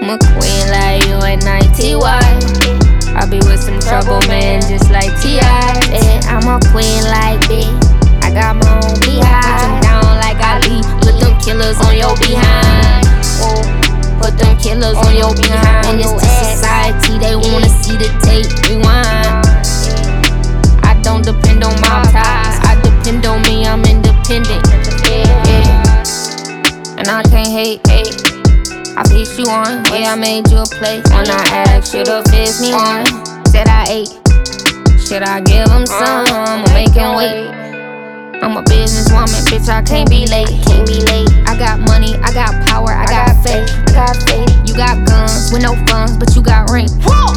I'm a queen like you at night, T.Y. I be with some trouble, man, just like T.I. Yeah, I'm a queen like B. I got my own beehive. Put them down like Ali. Put them killers on your behind. Put them killers on your behind. And it's the society, they wanna see the tape rewind. I don't depend on my ties, I depend on me, I'm independent. Yeah. And I can't hate. I picked you on, yeah, I made you a play. When I asked you to fix me on, said I ate. Should I give them some or make him wait? I'm a businesswoman, bitch, I can't be late. I got money, I got power, I got faith. You got guns with no funds, but you got rank.